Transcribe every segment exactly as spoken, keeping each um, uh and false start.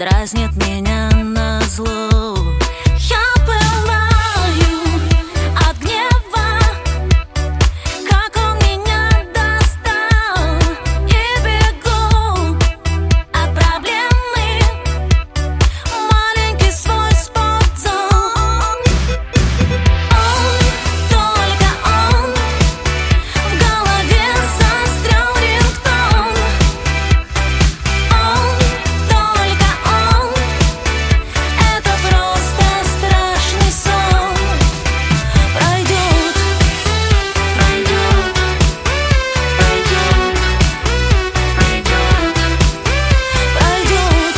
дразнит меня назло. Я пылаю от гнева, как он меня достал, и бегу от проблемы в маленький свой спортзал. Он, только он, в голове застрял рингтон. Он, только он, это просто страшный сон. Пройдет, пройдет, пройдет, пройдет, пройдет,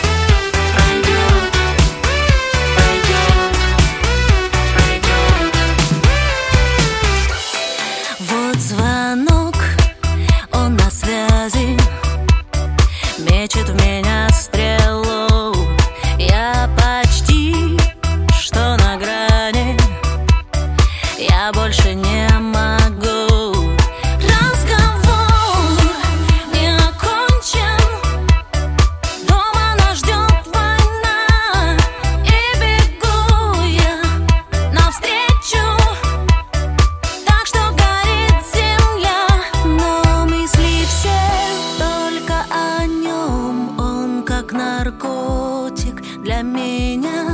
пройдет, пройдет. Вот звонок, он на связи, мечет в меня стрелу. Я почти что на грани, я больше не могу. Разговор не окончен, дома нас ждет война, и бегу я навстречу, так что горит земля. Но мысли все только о нем, он как наркотик для меня.